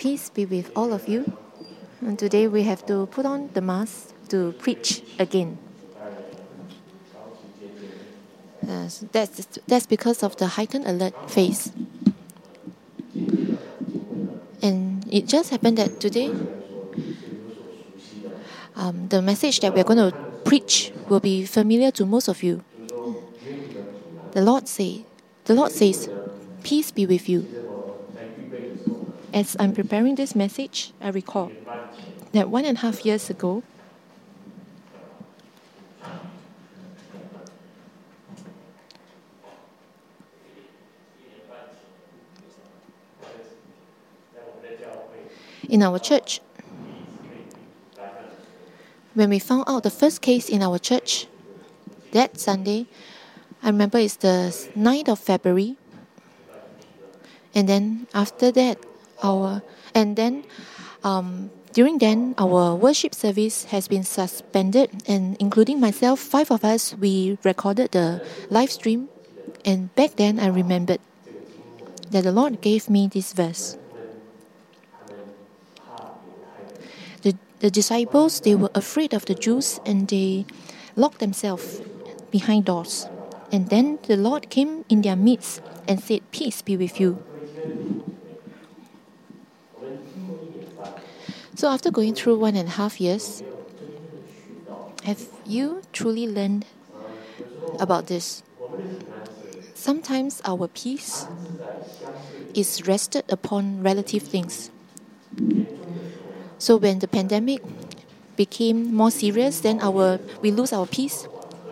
Peace be with all of you. And today we have to put on the mask to preach again. So that's because of the heightened alert phase. And it just happened that today, the message that we're going to preach will be familiar to most of you. The Lord says, peace be with you. As I'm preparing this message, I recall that 1.5 years ago, in our church, when we found out the first case in our church, that Sunday, I remember it's the 9th of February, and then after that, during then, our worship service has been suspended, and including myself, 5 of us, we recorded the live stream. And back then, I remembered that the Lord gave me this verse. The disciples, they were afraid of the Jews, and they locked themselves behind doors. And then the Lord came in their midst and said, "Peace be with you." So after going through 1.5 years, have you truly learned about this? Sometimes our peace is rested upon relative things. So when the pandemic became more serious, then we lose our peace.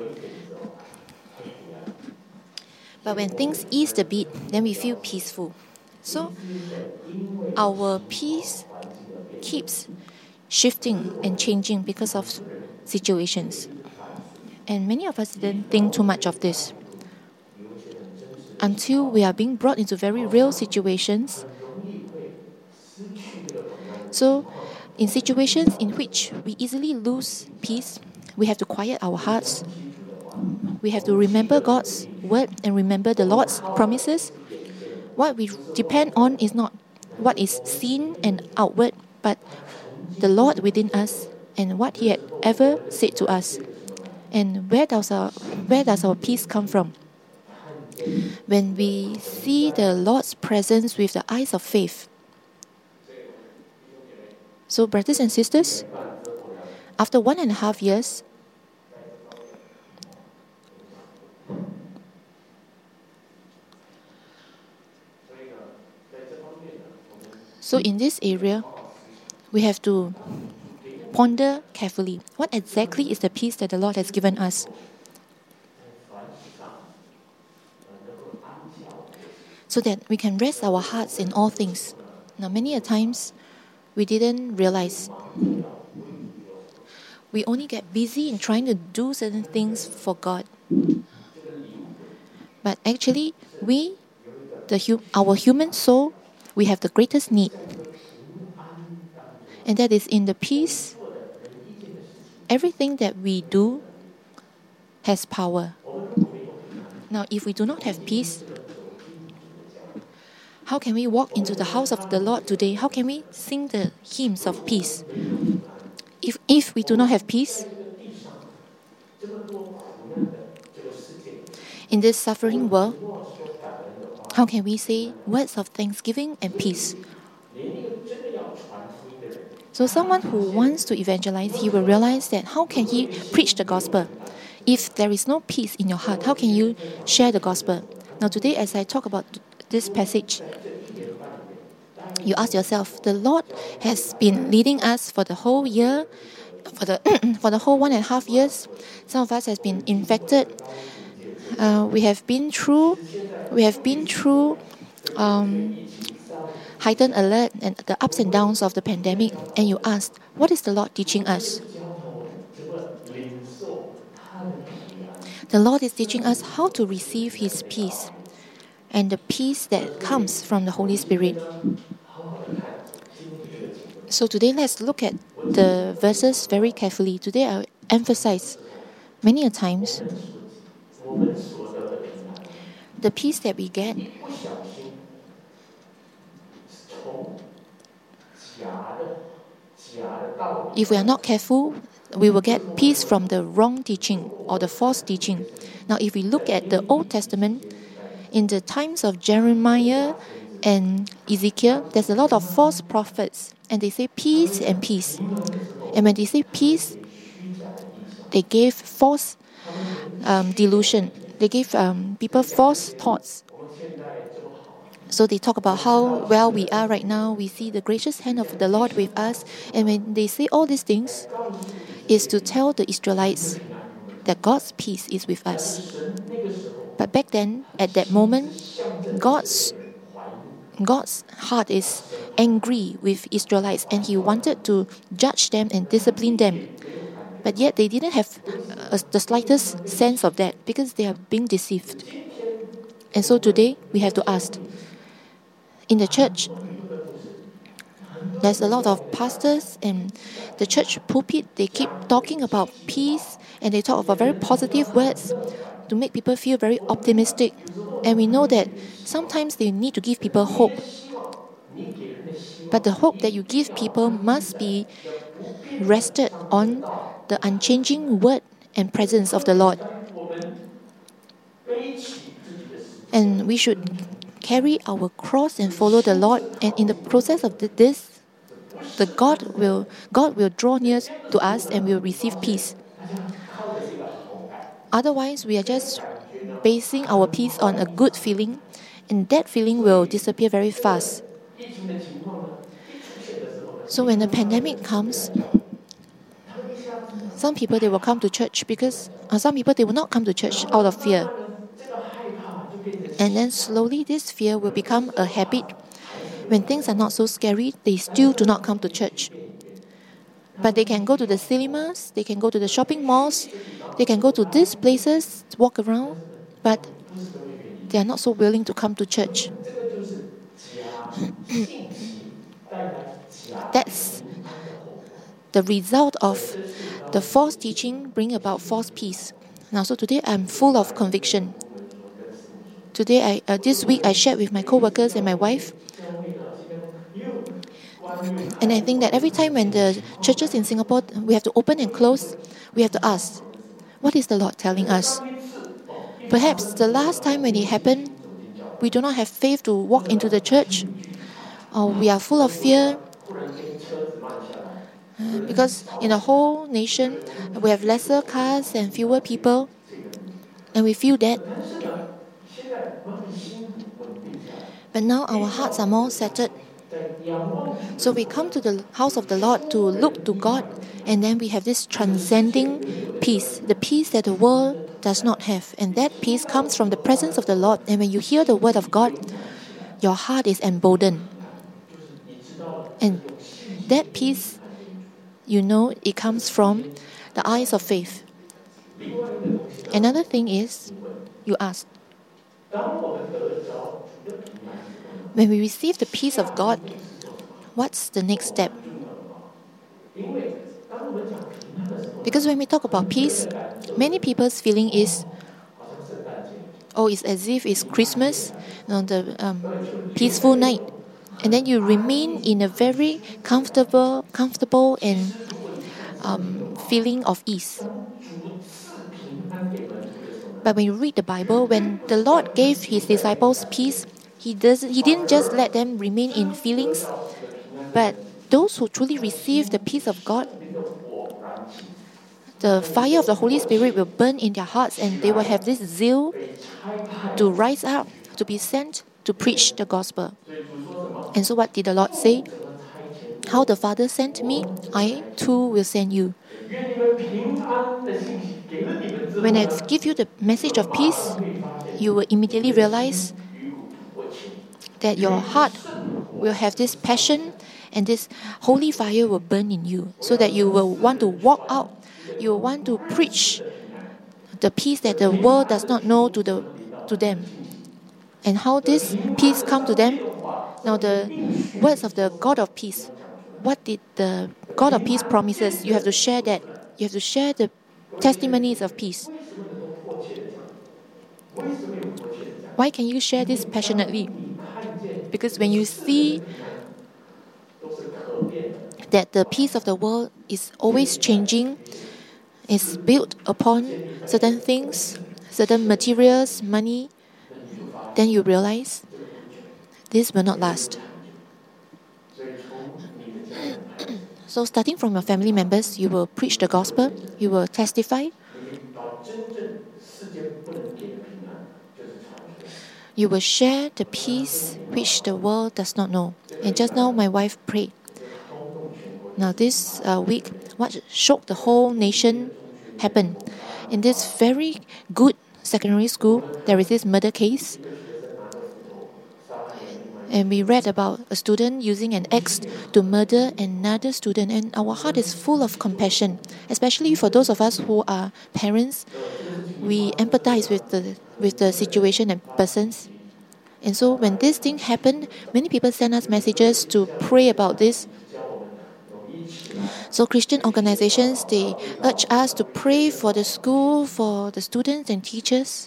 But when things eased a bit, then we feel peaceful. So our peace keeps shifting and changing because of situations. And many of us didn't think too much of this until we are being brought into very real situations. So in situations in which we easily lose peace, we have to quiet our hearts. We have to remember God's word and remember the Lord's promises. What we depend on is not what is seen and outward, but the Lord within us and what He had ever said to us. And where does our peace come from? When we see the Lord's presence with the eyes of faith. So, brothers and sisters, after 1.5 years, so in this area, we have to ponder carefully what exactly is the peace that the Lord has given us. So that we can rest our hearts in all things. Now, many a times, we didn't realize. We only get busy in trying to do certain things for God. But actually, our human soul, we have the greatest need. And that is in the peace. Everything that we do has power. Now, if we do not have peace, how can we walk into the house of the Lord today? How can we sing the hymns of peace? If we do not have peace, in this suffering world, how can we say words of thanksgiving and peace? So someone who wants to evangelize, he will realize that how can he preach the gospel? If there is no peace in your heart, how can you share the gospel? Now today, as I talk about this passage, you ask yourself, the Lord has been leading us for the whole year, for the whole 1.5 years. Some of us has been infected. We have been through heightened alert and the ups and downs of the pandemic. And you ask, what is the Lord teaching us? The Lord is teaching us how to receive His peace and the peace that comes from the Holy Spirit. So today, let's look at the verses very carefully. Today, I'll emphasize many a times the peace that we get If we are not careful, we will get peace from the wrong teaching or the false teaching. Now, if we look at the Old Testament, in the times of Jeremiah and Ezekiel, there's a lot of false prophets, and they say peace and peace. And when they say peace, they gave false delusion. They gave people false thoughts. So they talk about how well we are right now. We see the gracious hand of the Lord with us. And when they say all these things, is to tell the Israelites that God's peace is with us. But back then, at that moment, God's heart is angry with Israelites, and He wanted to judge them and discipline them. But yet they didn't have the slightest sense of that, because they are being deceived. And so today we have to ask, in the church, there's a lot of pastors and the church pulpit, they keep talking about peace, and they talk about very positive words to make people feel very optimistic. And we know that sometimes they need to give people hope. But the hope that you give people must be rested on the unchanging word and presence of the Lord. And we should carry our cross and follow the Lord. And in the process of this, God will draw near to us and we will receive peace. Otherwise, we are just basing our peace on a good feeling, and that feeling will disappear very fast. So when the pandemic comes, some people, they will come to church because some people, they will not come to church out of fear. And then slowly this fear will become a habit. When things are not so scary, they still do not come to church. But they can go to the cinemas, they can go to the shopping malls, they can go to these places, walk around, but they are not so willing to come to church. That's the result of the false teaching bring about false peace. Now, so today I'm full of conviction. Today, this week, I shared with my co-workers and my wife. And I think that every time when the churches in Singapore, we have to open and close, we have to ask, what is the Lord telling us? Perhaps the last time when it happened, we do not have faith to walk into the church, or we are full of fear. Because in the whole nation, we have lesser cars and fewer people, and we feel that. But now our hearts are more settled. So we come to the house of the Lord to look to God, and then we have this transcending peace, the peace that the world does not have. And that peace comes from the presence of the Lord. And when you hear the word of God, your heart is emboldened. And that peace, you know, it comes from the eyes of faith. Another thing is, you ask, when we receive the peace of God, what's the next step? Because when we talk about peace, many people's feeling is, it's as if it's Christmas, the peaceful night. And then you remain in a very comfortable and feeling of ease. But when you read the Bible, when the Lord gave His disciples peace, He didn't just let them remain in feelings, but those who truly receive the peace of God, the fire of the Holy Spirit will burn in their hearts, and they will have this zeal to rise up, to be sent to preach the gospel. And so what did the Lord say? How the Father sent me, I too will send you. When I give you the message of peace, you will immediately realize that your heart will have this passion, and this holy fire will burn in you, so that you will want to walk out. You will want to preach the peace that the world does not know to them. And how this peace come to them? Now, the words of the God of peace. What did the God of peace promises? You have to share that. You have to share the testimonies of peace. Why can you share this passionately? Because when you see that the peace of the world is always changing, is built upon certain things, certain materials, money, then you realize this will not last. So starting from your family members, you will preach the gospel, you will testify, you will share the peace which the world does not know. And just now my wife prayed. Now this week, what shocked the whole nation happened. In this very good secondary school, there is this murder case. And we read about a student using an axe to murder another student. And our heart is full of compassion, especially for those of us who are parents. We empathize with the situation and persons. And so when this thing happened, many people send us messages to pray about this. So Christian organizations, they urge us to pray for the school, for the students and teachers.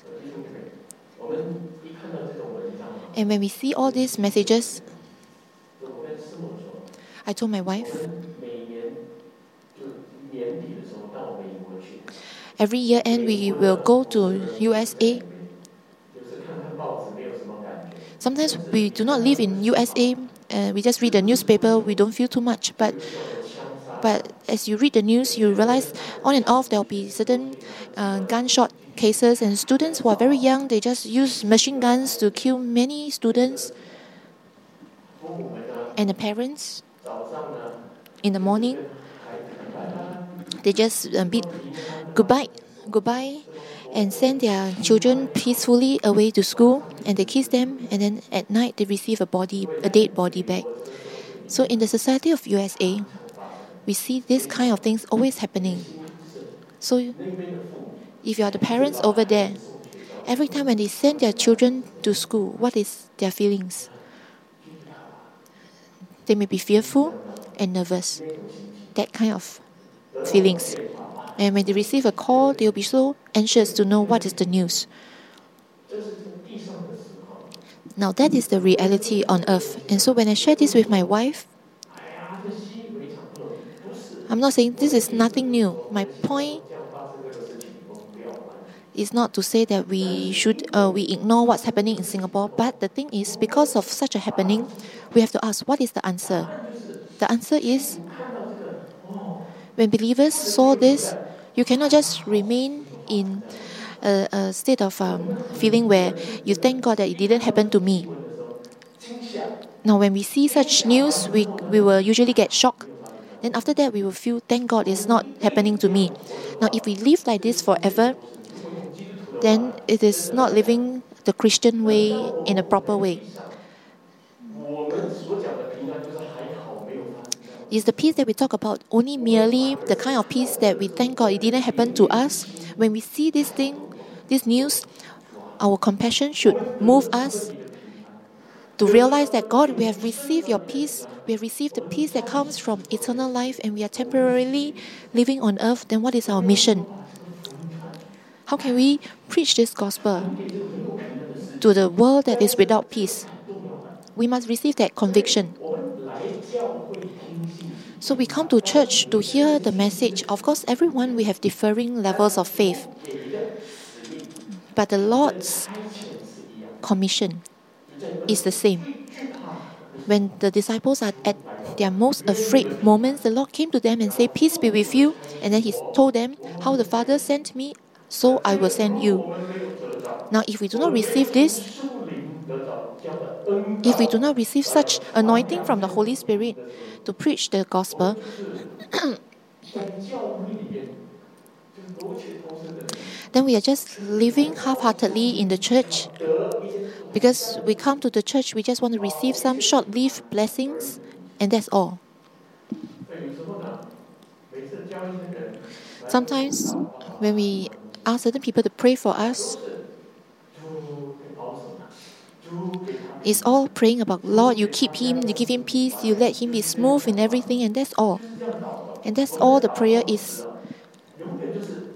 And when we see all these messages, I told my wife, every year end we will go to USA. Sometimes we do not live in USA. We just read the newspaper. We don't feel too much. But as you read the news, you realize on and off there will be certain gunshot cases, and students who are very young, they just use machine guns to kill many students. And the parents, in the morning, they just bid goodbye, and send their children peacefully away to school, and they kiss them, and then at night they receive a dead body back. So in the society of USA, we see this kind of things always happening. So if you are the parents over there, every time when they send their children to school, what is their feelings? They may be fearful and nervous. That kind of feelings. And when they receive a call, they will be so anxious to know what is the news. Now that is the reality on earth. And so when I share this with my wife, I'm not saying this is nothing new. My point is not to say that we ignore what's happening in Singapore, but the thing is, because of such a happening, we have to ask, what is the answer? The answer is, when believers saw this, you cannot just remain in a state of feeling where you thank God that it didn't happen to me. Now, when we see such news, we will usually get shocked. Then after that, we will feel, thank God it's not happening to me. Now, if we live like this forever, then it is not living the Christian way in a proper way. Is the peace that we talk about only merely the kind of peace that we thank God it didn't happen to us? When we see this news, our compassion should move us to realize that God, we have received your peace. We have received the peace that comes from eternal life, and we are temporarily living on earth. Then what is our mission? How can we preach this gospel to the world that is without peace? We must receive that conviction. So we come to church to hear the message. Of course, everyone, we have differing levels of faith. But the Lord's commission is the same. When the disciples are at their most afraid moments, the Lord came to them and said, peace be with you. And then He told them, how the Father sent me, so I will send you. Now, if we do not receive this, if we do not receive such anointing from the Holy Spirit to preach the gospel, then we are just living half-heartedly in the church. Because we come to the church, we just want to receive some short-lived blessings, and that's all. Sometimes, when we ask certain people to pray for us, it's all praying about, Lord, you keep him, you give him peace, you let him be smooth in everything, and that's all. And that's all the prayer is.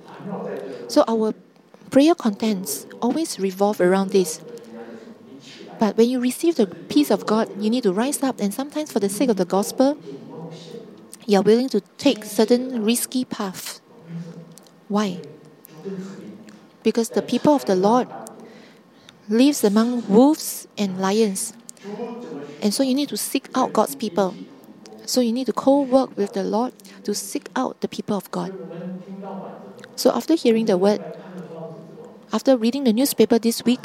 So our prayer contents always revolve around this. But when you receive the peace of God, you need to rise up, and sometimes for the sake of the gospel, you are willing to take certain risky paths. Why? Because the people of the Lord lives among wolves and lions. And so you need to seek out God's people. So you need to co-work with the Lord to seek out the people of God. So after hearing the word, after reading the newspaper this week,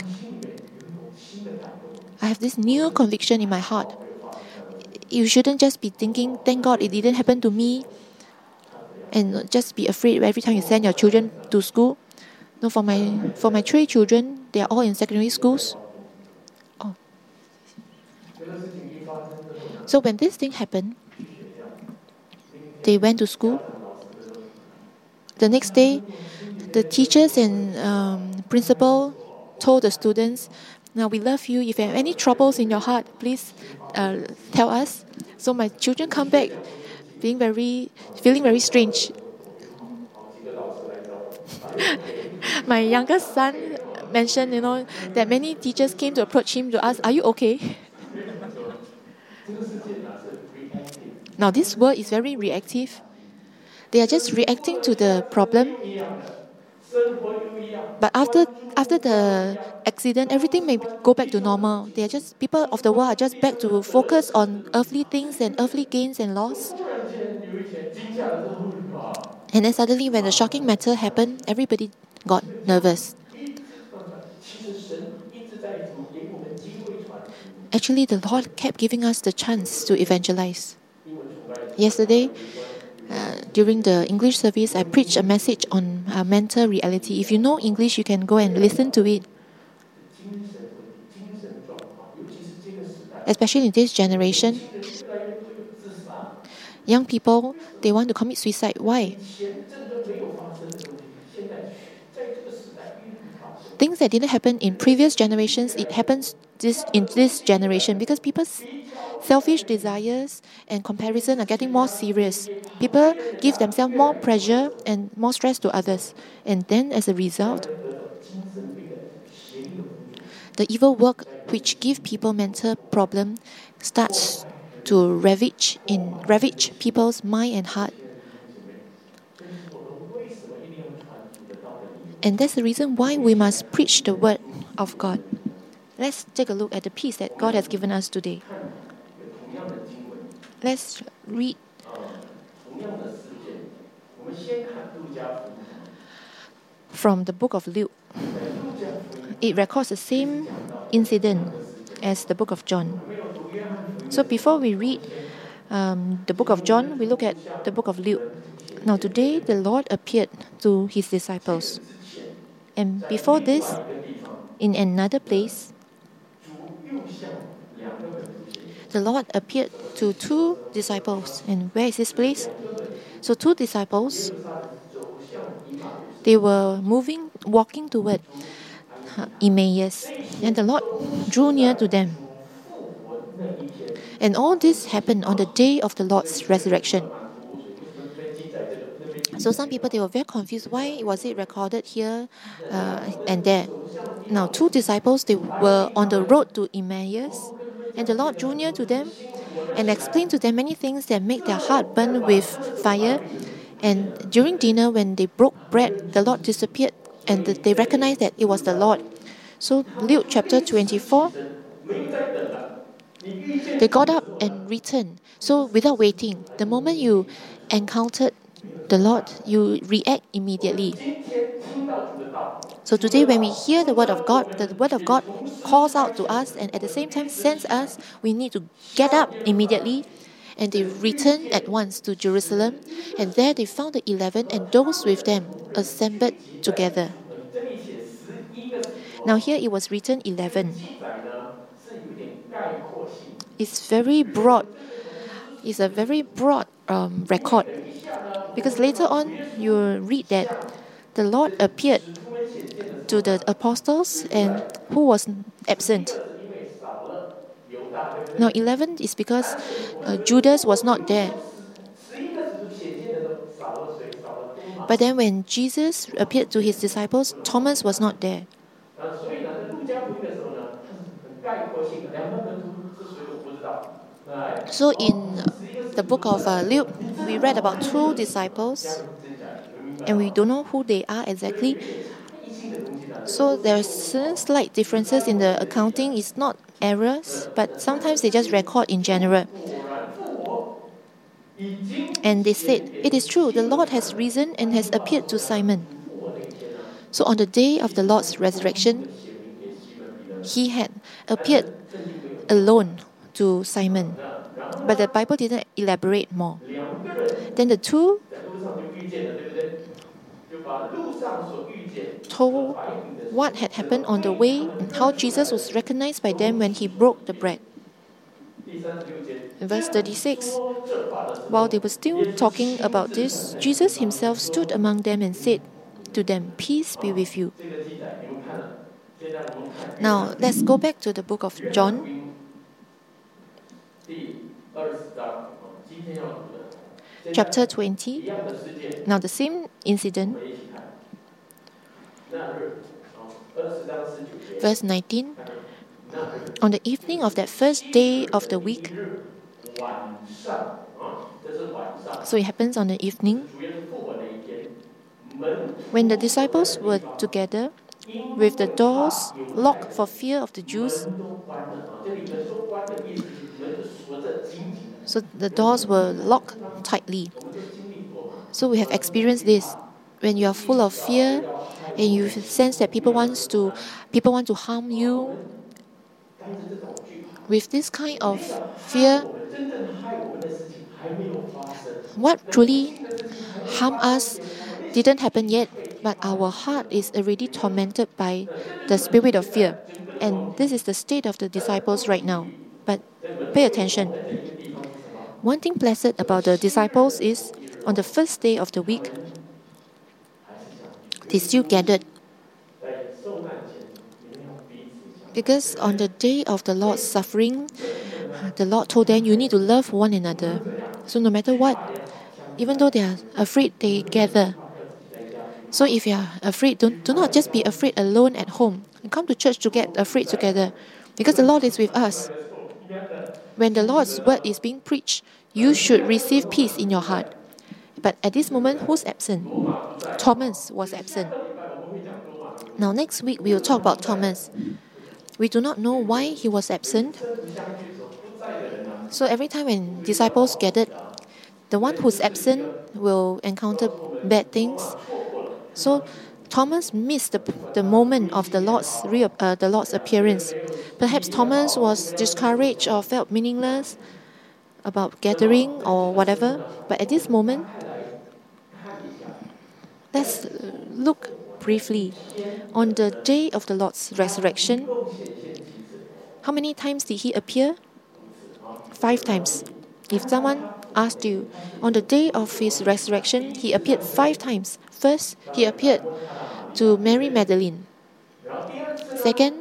I have this new conviction in my heart. You shouldn't just be thinking, thank God it didn't happen to me, and just be afraid every time you send your children to school. No, for my 3 children, they are all in secondary schools. Oh. So when this thing happened, they went to school. The next day, the teachers and principal told the students, "Now we love you. If you have any troubles in your heart, please tell us." So my children come back feeling very strange. My youngest son mentioned, that many teachers came to approach him to ask, "Are you okay?" Now this world is very reactive. They are just reacting to the problem. But after the accident, everything may go back to normal. They are just people of the world are just back to focus on earthly things and earthly gains and loss. And then suddenly, when the shocking matter happened, everybody got nervous. Actually, the Lord kept giving us the chance to evangelize. Yesterday, during the English service, I preached a message on mental reality. If you know English, you can go and listen to it. Especially in this generation, young people, they want to commit suicide. Why? Things that didn't happen in previous generations, it happens in this generation because people's selfish desires and comparison are getting more serious. People give themselves more pressure and more stress to others. And then as a result, the evil work which give people mental problem starts to ravage people's mind and heart. And that's the reason why we must preach the word of God. Let's take a look at the peace that God has given us today. Let's read from the book of Luke. It records the same incident as the book of John. So before we read the book of John, we look at the book of Luke. Now today, the Lord appeared to his disciples. And before this, in another place, the Lord appeared to 2 disciples. And where is this place? So 2 disciples, they were walking toward Emmaus, and the Lord drew near to them. And all this happened on the day of the Lord's resurrection. So some people, they were very confused. Why was it recorded here and there? Now, 2 disciples, they were on the road to Emmaus, and the Lord drew near to them and explained to them many things that make their heart burn with fire. And during dinner, when they broke bread, the Lord disappeared, and they recognized that it was the Lord. So Luke chapter 24, they got up and returned. So without waiting, the moment you encountered the Lord, you react immediately. So today when we hear the word of God calls out to us and at the same time sends us, we need to get up immediately. And they returned at once to Jerusalem, and there they found the 11 and those with them assembled together. Now here it was written 11. It's very broad. It's a very broad record. Because later on, you read that the Lord appeared to the apostles and who was absent. Now 11 is because Judas was not there. But then when Jesus appeared to his disciples, Thomas was not there. So in the book of Luke, we read about two disciples, and we don't know who they are exactly. So there are certain slight differences in the accounting. It's not errors, but sometimes they just record in general. And they said, "It is true, the Lord has risen and has appeared to Simon." So on the day of the Lord's resurrection, he had appeared alone to Simon. But the Bible didn't elaborate more. Then the two told what had happened on the way and how Jesus was recognized by them when he broke the bread. In verse 36, while they were still talking about this, Jesus himself stood among them and said to them, "Peace be with you." Now, let's go back to the book of John, chapter 20. Now, the same incident, verse 19. On the evening of that first day of the week, so it happens on the evening, when the disciples were together with the doors locked for fear of the Jews. So the doors were locked tightly. So we have experienced this. When you are full of fear and you sense that people want to harm you, with this kind of fear, what truly harm us didn't happen yet, but our heart is already tormented by the spirit of fear. And this is the state of the disciples right now. But pay attention. One thing blessed about the disciples is, on the first day of the week, they still gathered. Because on the day of the Lord's suffering, the Lord told them, you need to love one another. So no matter what, even though they are afraid, they gather. So if you are afraid, do not just be afraid alone at home. Come to church to get afraid together, because the Lord is with us. When the Lord's word is being preached, you should receive peace in your heart. But at this moment, who's absent? Thomas was absent. Now next week, we will talk about Thomas. We do not know why he was absent. So every time when disciples gathered, the one who's absent will encounter bad things. So Thomas missed the moment of the Lord's appearance. Perhaps Thomas was discouraged or felt meaningless about gathering or whatever. But at this moment, let's look briefly. On the day of the Lord's resurrection, how many times did he appear? 5 times. If someone asked you, on the day of his resurrection, he appeared 5 times. First, he appeared to Mary Magdalene. Second,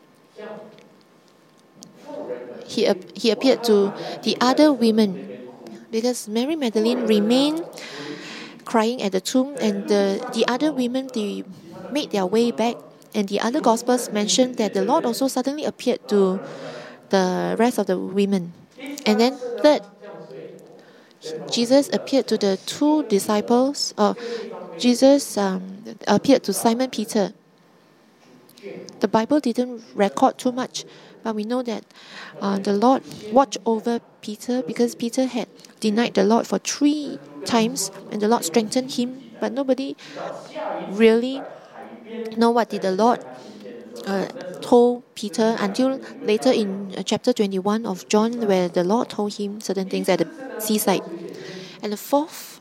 he appeared to the other women, because Mary Magdalene remained crying at the tomb, and the other women, they made their way back. And the other Gospels mentioned that the Lord also suddenly appeared to the rest of the women. And then third, Jesus appeared to the 2 disciples. Jesus appeared to Simon Peter. The Bible didn't record too much, but we know that the Lord watched over Peter, because Peter had denied the Lord for 3 times, and the Lord strengthened him. But nobody really know what did the Lord told Peter until later in chapter 21 of John, where the Lord told him certain things at the seaside. And the fourth,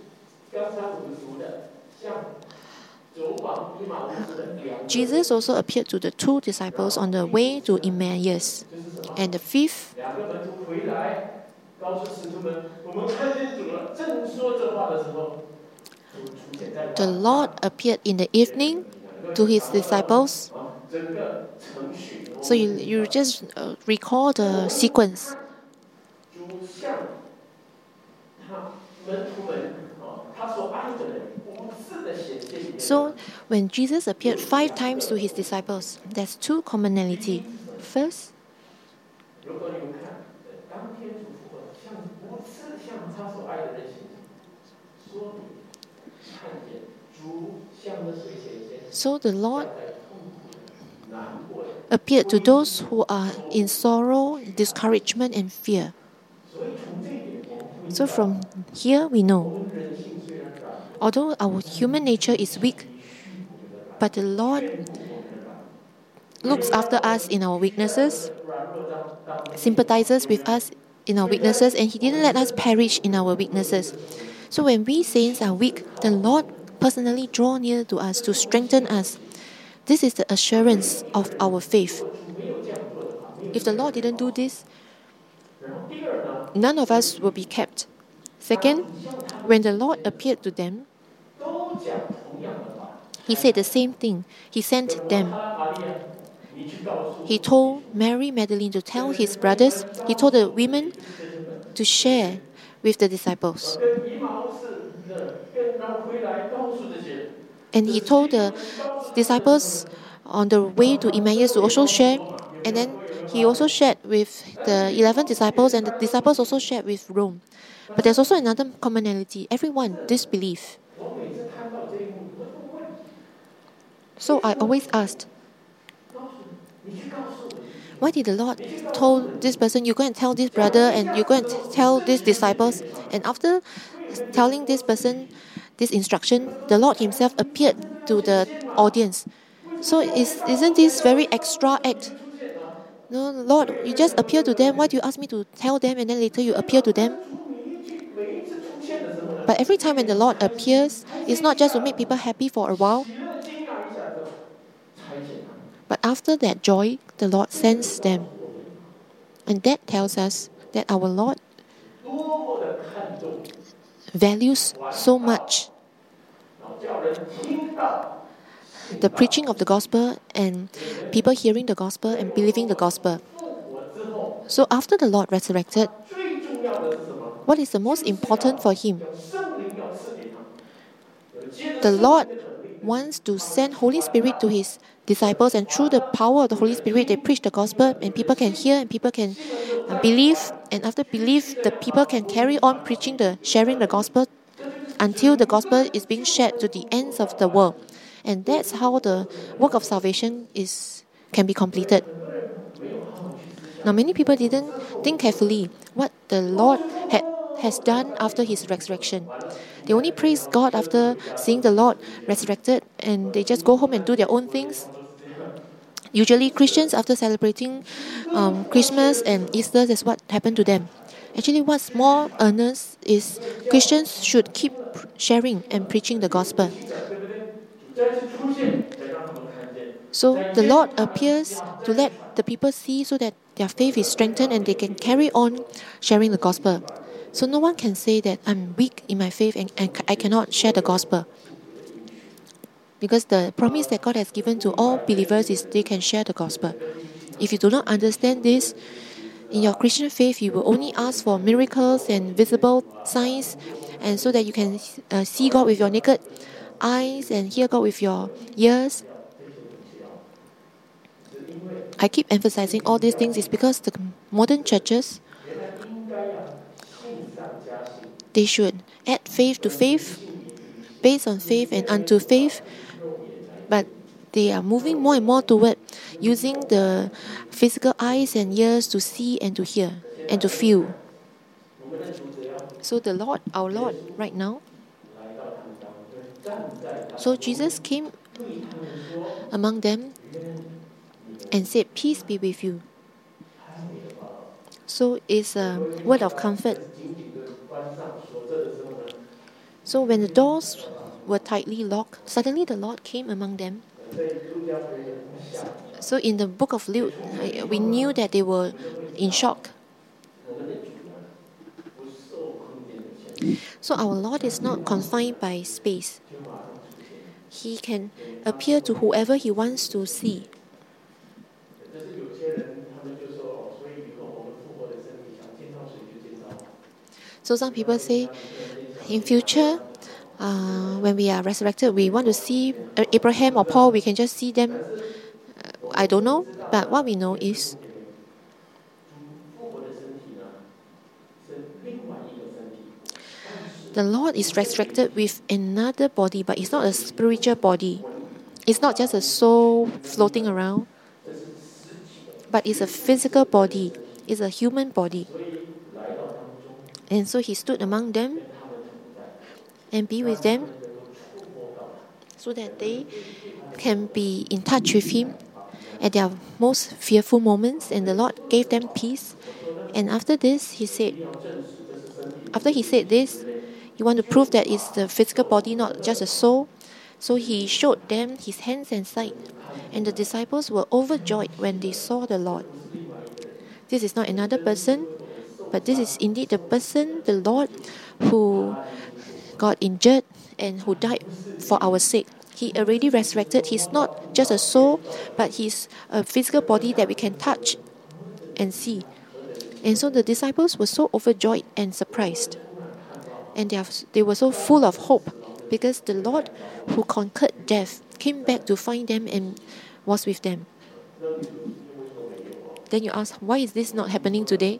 Jesus also appeared to the 2 disciples on the way to Emmaus. And the fifth, the Lord appeared in the evening to his disciples. So you just recall the sequence. So when Jesus appeared 5 times to his disciples, there's 2 commonality. First, So the Lord appeared to those who are in sorrow, discouragement, and fear. So from here we know, although our human nature is weak, but the Lord looks after us in our weaknesses, sympathizes with us in our weaknesses, and He didn't let us perish in our weaknesses. So when we saints are weak, the Lord personally draw near to us to strengthen us. This is the assurance of our faith. If the Lord didn't do this, none of us will be kept. Second, when the Lord appeared to them, He said the same thing. He sent them. He told Mary Magdalene to tell his brothers. He told the women to share with the disciples. And He told the disciples on the way to Emmaus to also share. And then He also shared with the 11 disciples, and the disciples also shared with Rome. But there's also another commonality. Everyone disbelieved. So I always asked, why did the Lord told this person, you go and tell this brother, and you go and tell these disciples, and after telling this person this instruction, the Lord Himself appeared to the audience. So isn't this very extra act? No, Lord, you just appear to them. Why do you ask me to tell them, and then later you appear to them? But every time when the Lord appears, it's not just to make people happy for a while. But after that joy, the Lord sends them. And that tells us that our Lord values so much the preaching of the gospel and people hearing the gospel and believing the gospel. So after the Lord resurrected, what is the most important for Him? The Lord wants to send Holy Spirit to His disciples, and through the power of the Holy Spirit, they preach the gospel, and people can hear, and people can believe, and after belief, the people can carry on preaching sharing the gospel until the gospel is being shared to the ends of the world. And that's how the work of salvation can be completed. Now, many people didn't think carefully what the Lord has done after His resurrection. They only praise God after seeing the Lord resurrected, and they just go home and do their own things. Usually, Christians, after celebrating Christmas and Easter, that's what happened to them. Actually, what's more earnest is Christians should keep sharing and preaching the gospel. So the Lord appears to let the people see so that their faith is strengthened and they can carry on sharing the gospel. So no one can say that I'm weak in my faith and I cannot share the gospel. Because the promise that God has given to all believers is they can share the gospel. If you do not understand this, in your Christian faith, you will only ask for miracles and visible signs, and so that you can see God with your naked eyes and hear God with your ears. I keep emphasizing all these things is because the modern churches, they should add faith to faith, based on faith and unto faith, but they are moving more and more toward using the physical eyes and ears to see and to hear and to feel. So the Lord, our Lord, right now, so Jesus came among them and said, "Peace be with you." So it's a word of comfort. So when the doors were tightly locked, suddenly the Lord came among them. So in the book of Luke, we knew that they were in shock. So our Lord is not confined by space. He can appear to whoever He wants to see. So some people say, in future, when we are resurrected, we want to see Abraham or Paul, we can just see them. I don't know, but what we know is The Lord is resurrected with another body, but it's not a spiritual body. It's not just a soul floating around, but it's a physical body. It's a human body. And so he stood among them and be with them so that they can be in touch with him at their most fearful moments, and the Lord gave them peace. And after this, after he said this, he wanted to prove that it's the physical body, not just a soul. So he showed them his hands and side, and the disciples were overjoyed when they saw the Lord. This is not another person, but this is indeed the person, the Lord, who got injured and who died for our sake. He already resurrected. He's not just a soul, but he's a physical body that we can touch and see. And so the disciples were so overjoyed and surprised. And they were so full of hope because the Lord who conquered death came back to find them and was with them. Then you ask, why is this not happening today?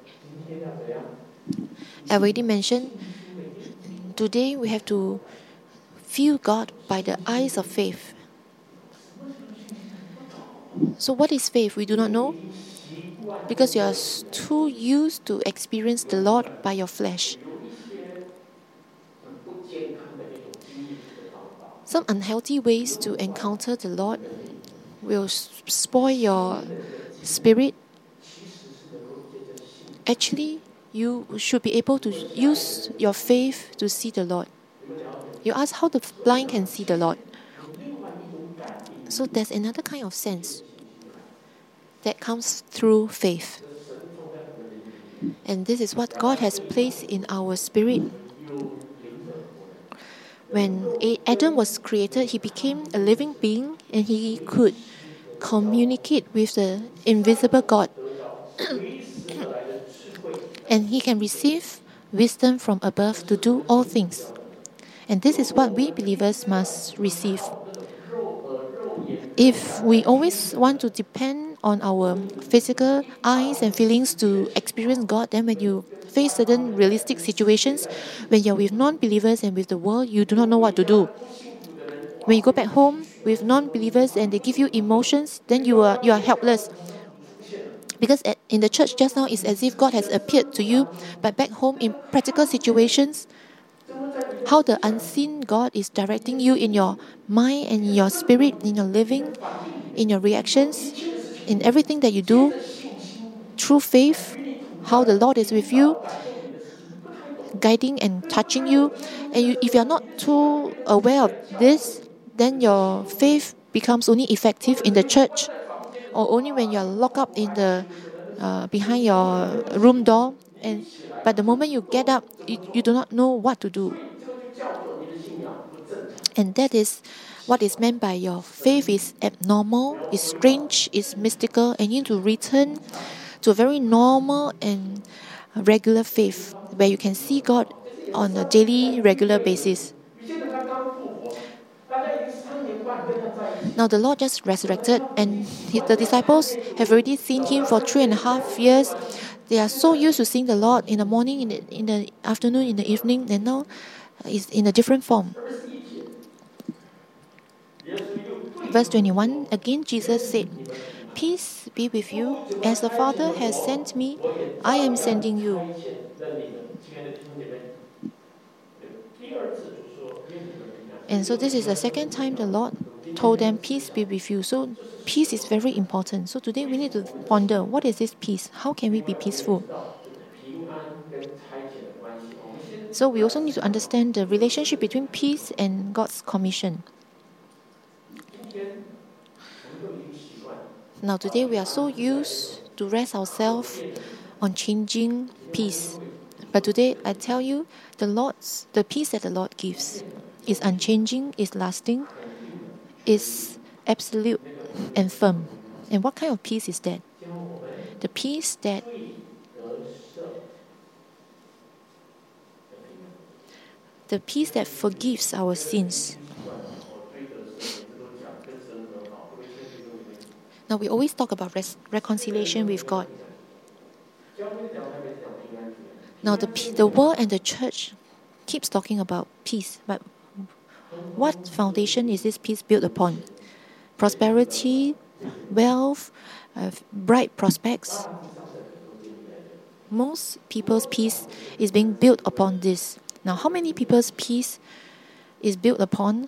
I already mentioned, today we have to view God by the eyes of faith. So what is faith? We do not know, because you are too used to experience the Lord by your flesh. Some unhealthy ways to encounter the Lord will spoil your spirit. Actually, you should be able to use your faith to see the Lord. You ask how the blind can see the Lord. So there's another kind of sense that comes through faith. And this is what God has placed in our spirit. When Adam was created, he became a living being and he could communicate with the invisible God. And he can receive wisdom from above to do all things. And this is what we believers must receive. If we always want to depend on our physical eyes and feelings to experience God, then when you face certain realistic situations, when you're with non-believers and with the world, you do not know what to do. When you go back home with non-believers and they give you emotions, then you are helpless. Because in the church just now, it's as if God has appeared to you, but back home in practical situations, how the unseen God is directing you in your mind and in your spirit, in your living, in your reactions, in everything that you do, through faith, how the Lord is with you, guiding and touching you. And if you're not too aware of this, then your faith becomes only effective in the church, or only when you're locked up in the behind your room door. But the moment you get up, you do not know what to do. And that is what is meant by your faith is abnormal, is strange, is mystical, and you need to return to a very normal and regular faith where you can see God on a daily, regular basis. Now the Lord just resurrected, and the disciples have already seen him for 3.5 years. They are so used to seeing the Lord in the morning, in the afternoon, in the evening, and now it's in a different form. Verse 21, again Jesus said, "Peace be with you. As the Father has sent me, I am sending you." And so this is the second time the Lord told them, "Peace be with you." So peace is very important. So today we need to ponder, what is this peace? How can we be peaceful? So we also need to understand the relationship between peace and God's commission. Now today we are so used to rest ourselves on changing peace. But today I tell you, the peace that the Lord gives is unchanging, is lasting, is absolute and firm. And what kind of peace is that? The peace that forgives our sins. Now we always talk about reconciliation with God. Now the world and the church keeps talking about peace, but what foundation is this peace built upon? Prosperity, wealth, bright prospects. Most people's peace is being built upon this. Now, how many people's peace is built upon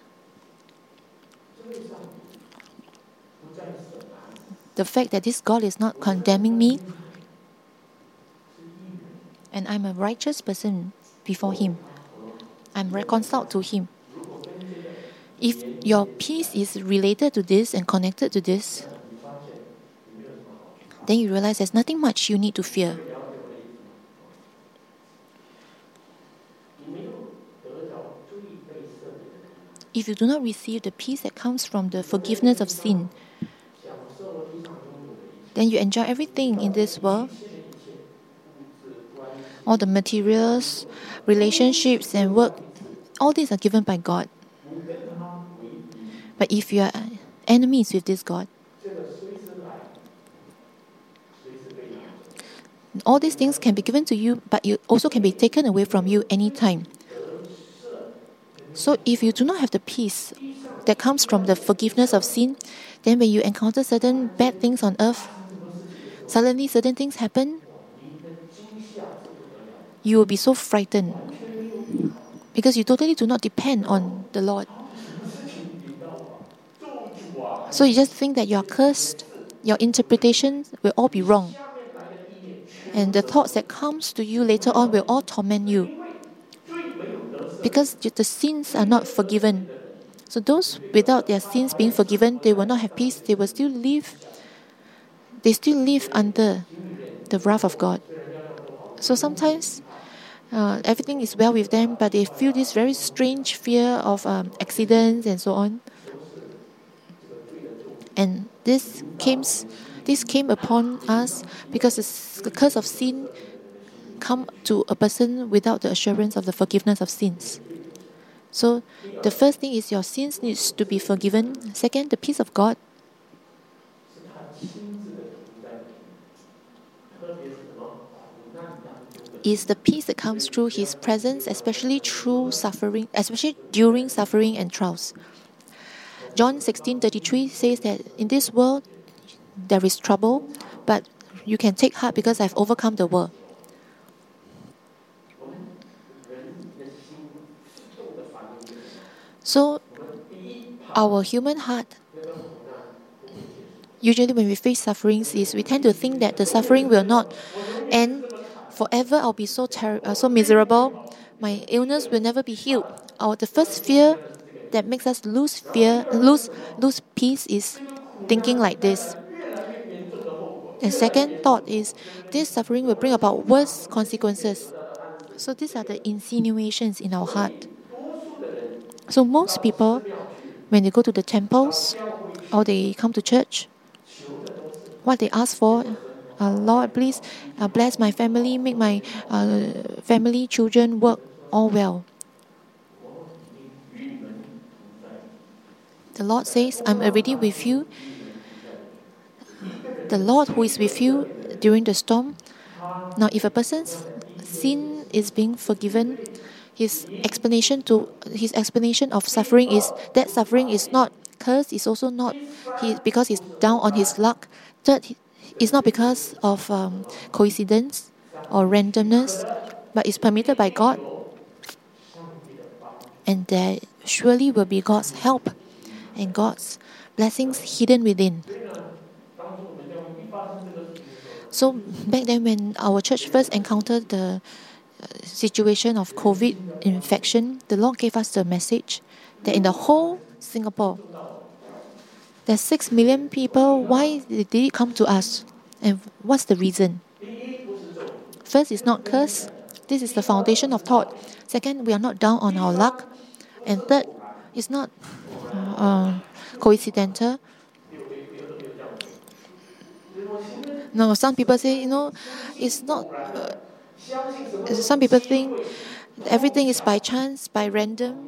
the fact that this God is not condemning me and I'm a righteous person before Him? I'm reconciled to Him. If your peace is related to this and connected to this, then you realize there's nothing much you need to fear. If you do not receive the peace that comes from the forgiveness of sin, then you enjoy everything in this world. All the materials, relationships, and work, all these are given by God. But if you are enemies with this God, all these things can be given to you, but you also can be taken away from you anytime. So if you do not have the peace that comes from the forgiveness of sin, then when you encounter certain bad things on earth, suddenly certain things happen, you will be so frightened because you totally do not depend on the Lord. So you just think that you are cursed, your interpretations will all be wrong. And the thoughts that comes to you later on will all torment you. Because the sins are not forgiven. So those without their sins being forgiven, they will not have peace. They will still live. They still live under the wrath of God. So sometimes everything is well with them, but they feel this very strange fear of accidents and so on. And this came upon us because the curse of sin come to a person without the assurance of the forgiveness of sins. So the first thing is your sins needs to be forgiven. Second, the peace of God. Is the peace that comes through His presence, especially through suffering, especially during suffering and trials. John 16:33 says that in this world there is trouble, but you can take heart because I've overcome the world. So, our human heart, usually when we face sufferings, is we tend to think that the suffering will not end forever. I'll be so miserable. My illness will never be healed. The first fear that makes us lose peace is thinking like this. And second thought is this suffering will bring about worse consequences. So these are the insinuations in our heart. So most people, when they go to the temples or they come to church, what they ask for, Lord, please bless my family, make my family, children work all well. The Lord says, I'm already with you. The Lord who is with you during the storm. Now, if a person's sin is being forgiven, his explanation of suffering is that suffering is not curse, it's also not because he's down on his luck. Third, it's not because of coincidence or randomness, but it's permitted by God. And there surely will be God's help and God's blessings hidden within. So back then when our church first encountered the situation of COVID infection, the Lord gave us the message that in the whole Singapore, there's 6 million people. Why did it come to us? And what's the reason? First, it's not curse. This is the foundation of thought. Second, we are not down on our luck. And third, it's not coincidental. No, some people say, it's not. Some people think everything is by chance, by random.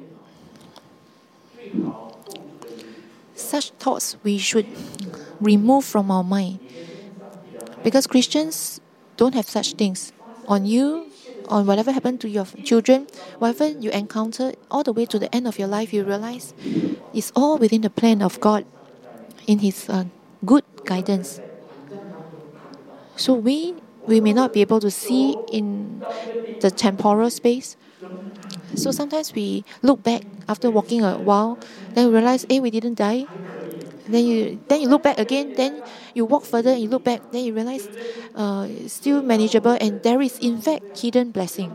Such thoughts we should remove from our mind. Because Christians don't have such things. On you, or whatever happened to your children, whatever you encounter, all the way to the end of your life, you realize it's all within the plan of God, in His good guidance. So we may not be able to see in the temporal space. So sometimes we look back after walking a while, then we realize, hey, we didn't die. Then you look back again, then you walk further and you look back, then you realize it's still manageable, and there is in fact hidden blessing.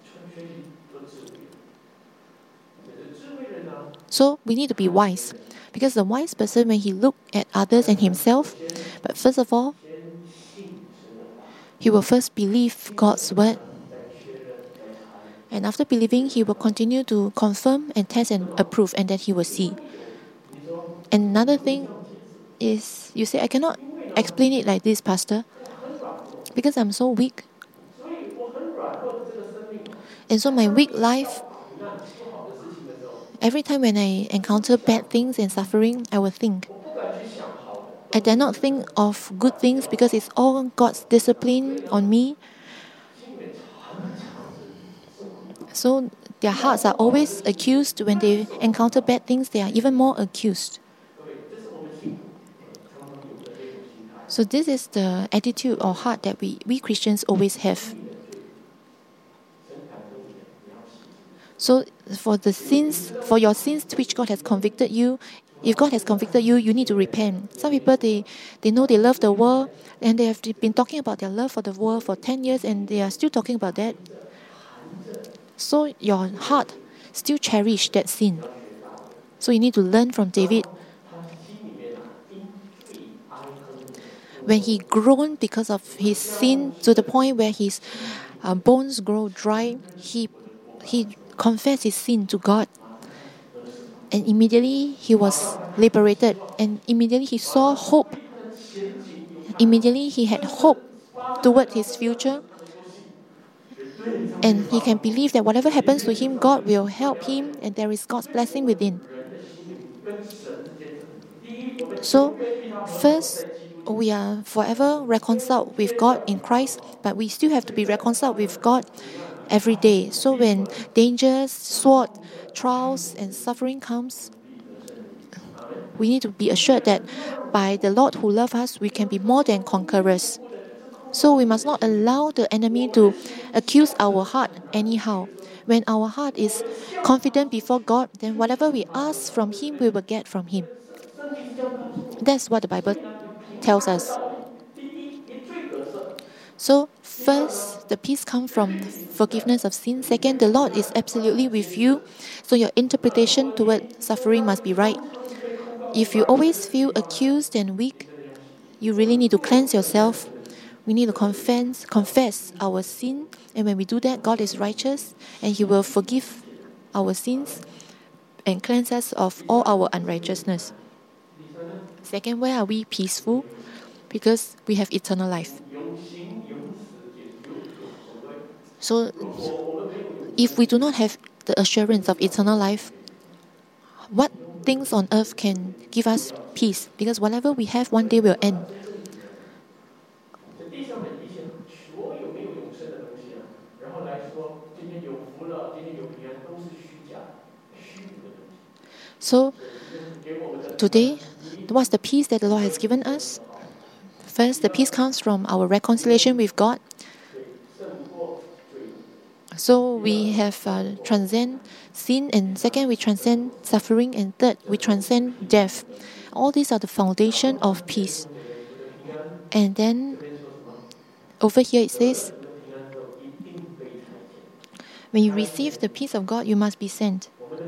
So we need to be wise, because the wise person, when he look at others and himself, but first of all, he will first believe God's word, and after believing, he will continue to confirm and test and approve, and then he will see. And another thing is, you say, I cannot explain it like this, Pastor, because I'm so weak. And so my weak life, every time when I encounter bad things and suffering, I will think. I dare not think of good things, because it's all God's discipline on me. So their hearts are always accused. When they encounter bad things, they are even more accused. So this is the attitude or heart that we Christians always have. So for your sins to which God has convicted you, if God has convicted you, you need to repent. Some people, they know they love the world, and they have been talking about their love for the world for 10 years, and they are still talking about that. So your heart still cherish that sin. So you need to learn from David. When he groaned because of his sin to the point where his bones grow dry, he confessed his sin to God. And immediately he was liberated. And immediately he saw hope. Immediately he had hope toward his future. And he can believe that whatever happens to him, God will help him, and there is God's blessing within. So, first, we are forever reconciled with God in Christ, but we still have to be reconciled with God every day. So when dangers, sword, trials, and suffering comes, we need to be assured that by the Lord who loves us, we can be more than conquerors. So we must not allow the enemy to accuse our heart anyhow. When our heart is confident before God, then whatever we ask from Him, we will get from Him. That's what the Bible tells us. So first, the peace comes from forgiveness of sin. Second, the Lord is absolutely with you. So your interpretation toward suffering must be right. If you always feel accused and weak, you really need to cleanse yourself. We need to confess our sin. And when we do that, God is righteous, and He will forgive our sins and cleanse us of all our unrighteousness. Second, where are we peaceful? Because we have eternal life. So, if we do not have the assurance of eternal life, what things on earth can give us peace? Because whatever we have, one day will end. So, today, what's the peace that the Lord has given us? First, the peace comes from our reconciliation with God. So we have transcend sin, and second, we transcend suffering, and third, we transcend death. All these are the foundation of peace. And then, over here it says, when you receive the peace of God, you must be sent.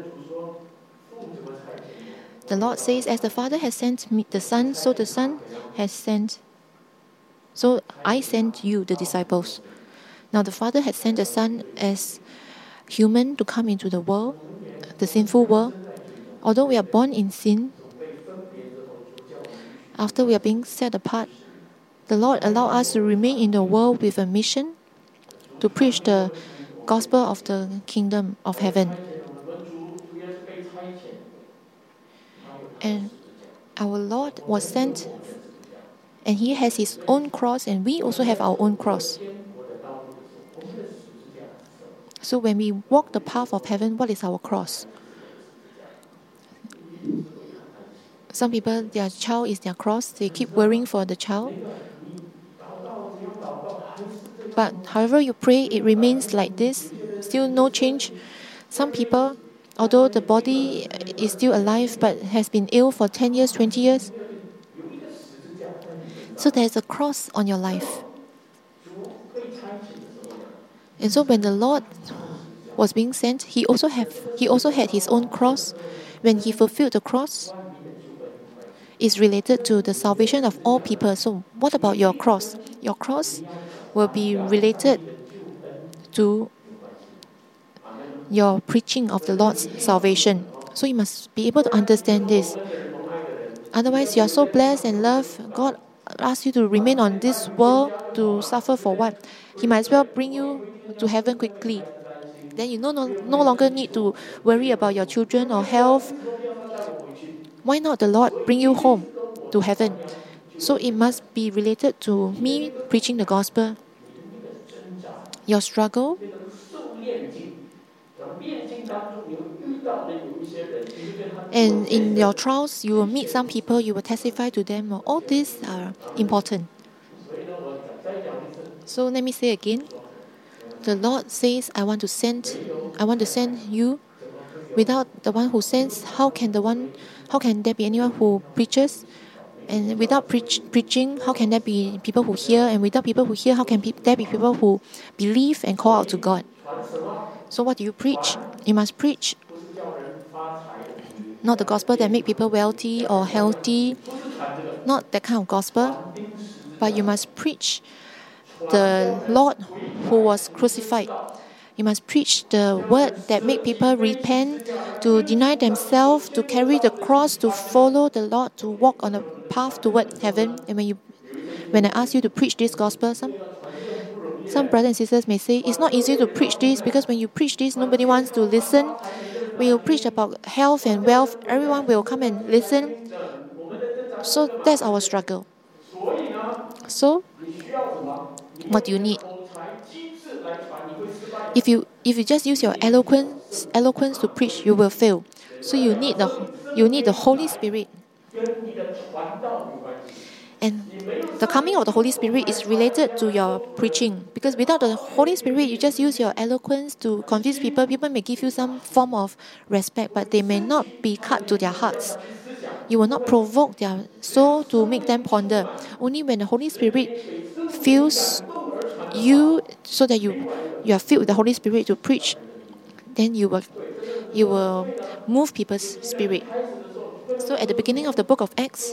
The Lord says, as the Father has sent me the Son, so the Son has sent. So I sent you, the disciples. Now the Father had sent the Son as human to come into the world, the sinful world. Although we are born in sin, after we are being set apart, the Lord allowed us to remain in the world with a mission to preach the gospel of the kingdom of heaven. And our Lord was sent, and He has His own cross, and we also have our own cross. So when we walk the path of heaven, what is our cross? Some people, their child is their cross. They keep worrying for the child. But however you pray, it remains like this. Still no change. Some people, although the body is still alive but has been ill for 10 years, 20 years. So there's a cross on your life. And so when the Lord was being sent, he also had his own cross. When he fulfilled the cross, is related to the salvation of all people. So what about your cross? Your cross will be related to your preaching of the Lord's salvation. So you must be able to understand this. Otherwise, you are so blessed and loved. God asks you to remain on this world to suffer for what? He might as well bring you to heaven quickly. Then you no longer need to worry about your children or health. Why not the Lord bring you home to heaven? So it must be related to me preaching the gospel. Your struggle. And in your trials, you will meet some people, you will testify to them. All these are important. So let me say again. The Lord says, I want to send you. Without the one who sends, how can there be anyone who preaches? And without preaching, how can there be people who hear? And without people who hear, how can there be people who believe and call out to God? So what do you preach? You must preach not the gospel that make people wealthy or healthy, not that kind of gospel, but you must preach the Lord who was crucified. You must preach the word that make people repent, to deny themselves, to carry the cross, to follow the Lord, to walk on the path toward heaven. And when I ask you to preach this gospel, some brothers and sisters may say, it's not easy to preach this because when you preach this, nobody wants to listen. When you preach about health and wealth, everyone will come and listen. So that's our struggle. So, what do you need? If you just use your eloquence to preach, you will fail. So you need the Holy Spirit. And the coming of the Holy Spirit is related to your preaching. Because without the Holy Spirit, you just use your eloquence to convince people. People may give you some form of respect, but they may not be cut to their hearts. You will not provoke their soul to make them ponder. Only when the Holy Spirit fills you, so that you are filled with the Holy Spirit to preach, then you will move people's spirit. So at the beginning of the book of Acts,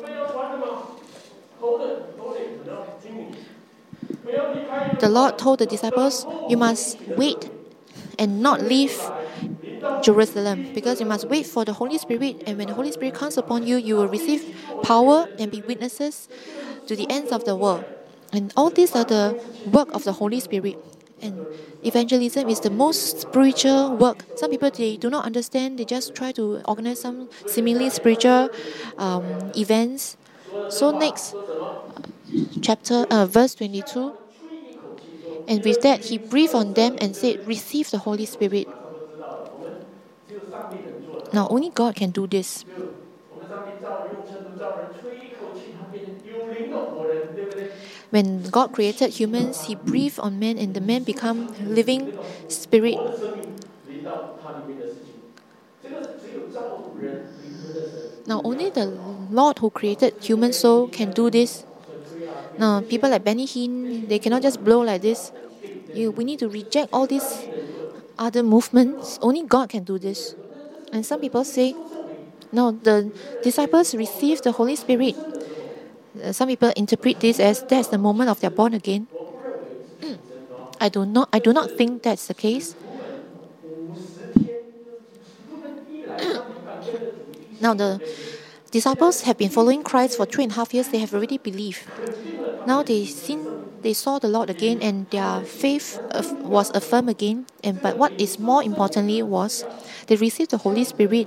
the Lord told the disciples, you must wait and not leave Jerusalem, because you must wait for the Holy Spirit, and when the Holy Spirit comes upon you, you will receive power and be witnesses to the ends of the world. And all these are the work of the Holy Spirit. And evangelism is the most spiritual work. Some people, they do not understand. They just try to organize some seemingly spiritual events. So next, verse 22. And with that, he breathed on them and said, receive the Holy Spirit. Now, only God can do this. When God created humans, He breathed on man, and the man become living spirit. Now, only the Lord who created human soul can do this. Now, people like Benny Hinn, they cannot just blow like this. We need to reject all these other movements. Only God can do this. And some people say, no, the disciples received the Holy Spirit. Some people interpret this as that's the moment of their born again. I do not think that's the case. Now the disciples have been following Christ for 3.5 years. They have already believed. Now they saw the Lord again, and their faith was affirmed again. But what is more importantly was they received the Holy Spirit.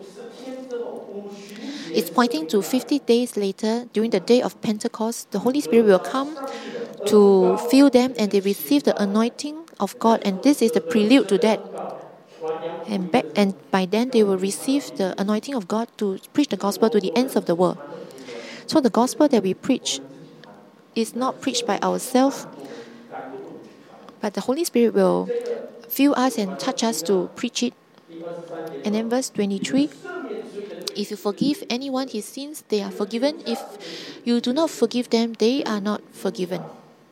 It's pointing to 50 days later, during the day of Pentecost, the Holy Spirit will come to fill them, and they receive the anointing of God, and this is the prelude to that. And by then they will receive the anointing of God to preach the gospel to the ends of the world. So the gospel that we preach is not preached by ourselves, but the Holy Spirit will fill us and touch us to preach it. And then verse 23, if you forgive anyone his sins, they are forgiven. If you do not forgive them, they are not forgiven.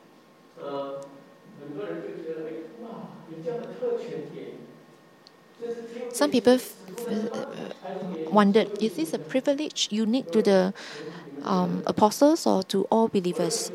Some people wondered, is this a privilege unique to the apostles or to all believers?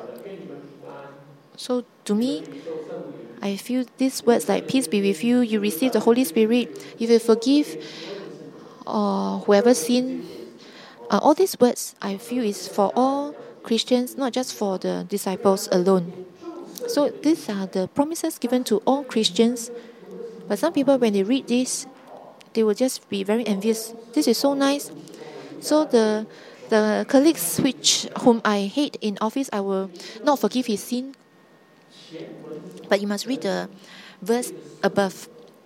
So to me, I feel these words like, peace be with you, you receive the Holy Spirit, if you forgive whoever sinned, all these words I feel is for all Christians, not just for the disciples alone. So these are the promises given to all Christians. But some people, when they read this, they will just be very envious. This is so nice. So the colleagues whom I hate in office, I will not forgive his sin. But you must read the verse above.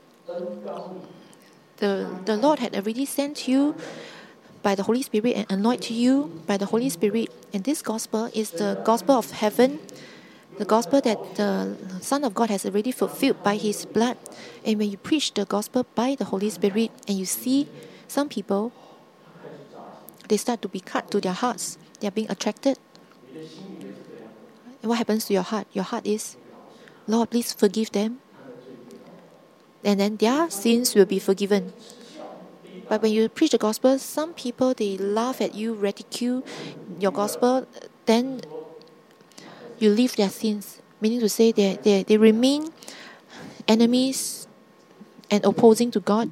The Lord had already sent you by the Holy Spirit and anointed you by the Holy Spirit. And this gospel is the gospel of heaven, the gospel that the Son of God has already fulfilled by His blood. And when you preach the gospel by the Holy Spirit and you see some people, they start to be cut to their hearts. They are being attracted. And what happens to your heart? Your heart is, Lord, please forgive them. And then their sins will be forgiven. But when you preach the gospel, some people, they laugh at you, ridicule your gospel, then you leave their sins. Meaning to say they remain enemies and opposing to God.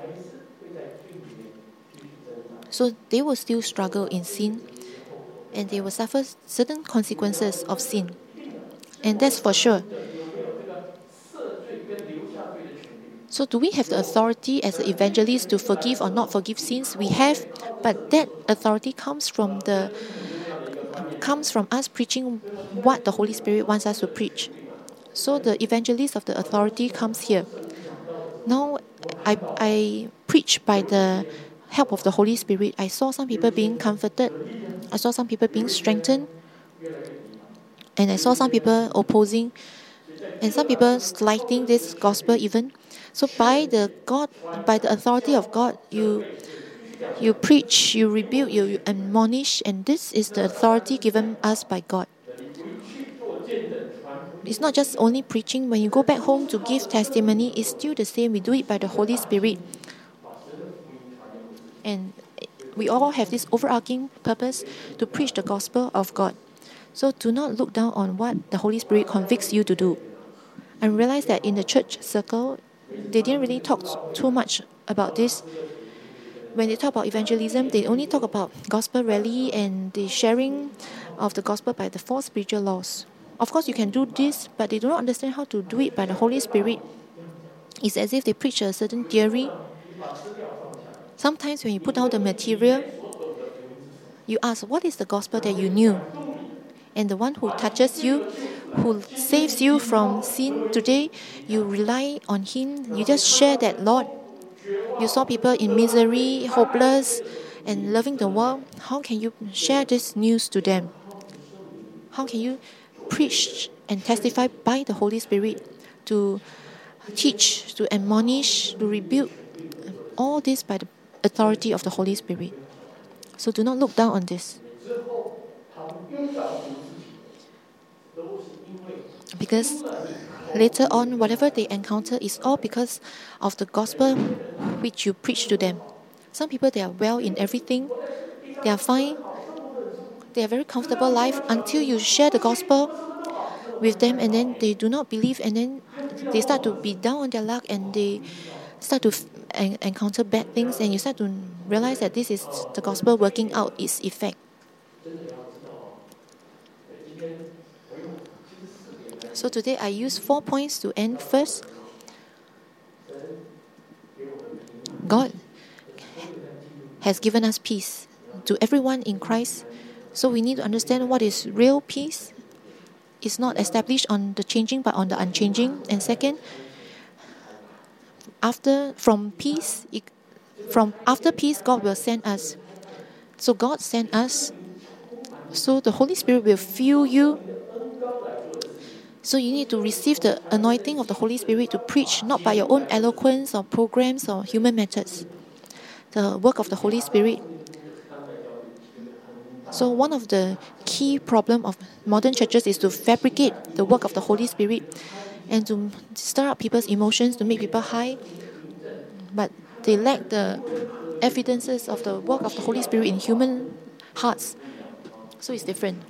So they will still struggle in sin and they will suffer certain consequences of sin. And that's for sure. So do we have the authority as an evangelist to forgive or not forgive sins? We have, but that authority comes from us preaching what the Holy Spirit wants us to preach. So the evangelist of the authority comes here. Now I preach by the help of the Holy Spirit. I saw some people being comforted. I saw some people being strengthened. And I saw some people opposing and some people slighting this gospel even. So by the authority of God, you preach, you rebuke, you admonish, and this is the authority given us by God. It's not just only preaching. When you go back home to give testimony, it's still the same. We do it by the Holy Spirit. And we all have this overarching purpose to preach the gospel of God. So do not look down on what the Holy Spirit convicts you to do. And realize that in the church circle, they didn't really talk too much about this. When they talk about evangelism, they only talk about gospel rally and the sharing of the gospel by the 4 spiritual laws. Of course, you can do this, but they do not understand how to do it by the Holy Spirit. It's as if they preach a certain theory. Sometimes when you put out the material, you ask, what is the gospel that you knew? And the one who touches you, who saves you from sin today, you rely on Him. You just share that, Lord. You saw people in misery, hopeless, and loving the world. How can you share this news to them? How can you preach and testify by the Holy Spirit to teach, to admonish, to rebuke? All this by the authority of the Holy Spirit. So do not look down on this. Because later on, whatever they encounter is all because of the gospel which you preach to them. Some people, they are well in everything. They are fine. They have very comfortable life until you share the gospel with them, and then they do not believe, and then they start to be down on their luck, and they start to encounter bad things, and you start to realize that this is the gospel working out its effect. So today I use 4 points to end. First, God has given us peace to everyone in Christ. So we need to understand what is real peace. is not established on the changing but on the unchanging. And second, after peace, God will send us. So God sent us. So the Holy Spirit will fill you. So you need to receive the anointing of the Holy Spirit to preach, not by your own eloquence or programs or human methods. The work of the Holy Spirit. So one of the key problems of modern churches is to fabricate the work of the Holy Spirit and to stir up people's emotions, to make people high. But they lack the evidences of the work of the Holy Spirit in human hearts. So it's different.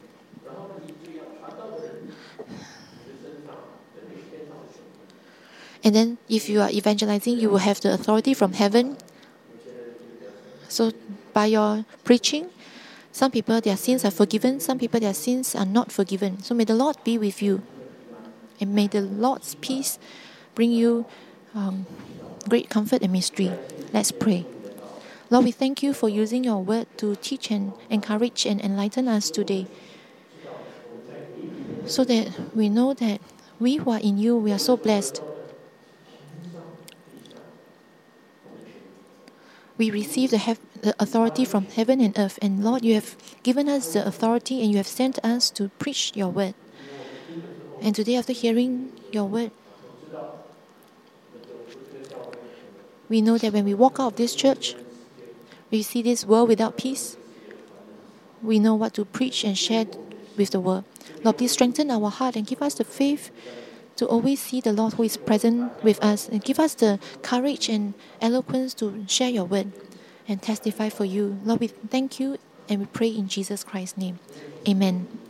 And then if you are evangelizing, you will have the authority from heaven. So by your preaching, some people, their sins are forgiven. Some people, their sins are not forgiven. So may the Lord be with you. And may the Lord's peace bring you great comfort and mystery. Let's pray. Lord, we thank you for using your word to teach and encourage and enlighten us today. So that we know that we who are in you, we are so blessed. We receive the authority from heaven and earth. And Lord, you have given us the authority and you have sent us to preach your word. And today, after hearing your word, we know that when we walk out of this church, we see this world without peace. We know what to preach and share with the world. Lord, please strengthen our heart and give us the faith to always see the Lord who is present with us, and give us the courage and eloquence to share your word and testify for you. Lord, we thank you and we pray in Jesus Christ's name. Amen.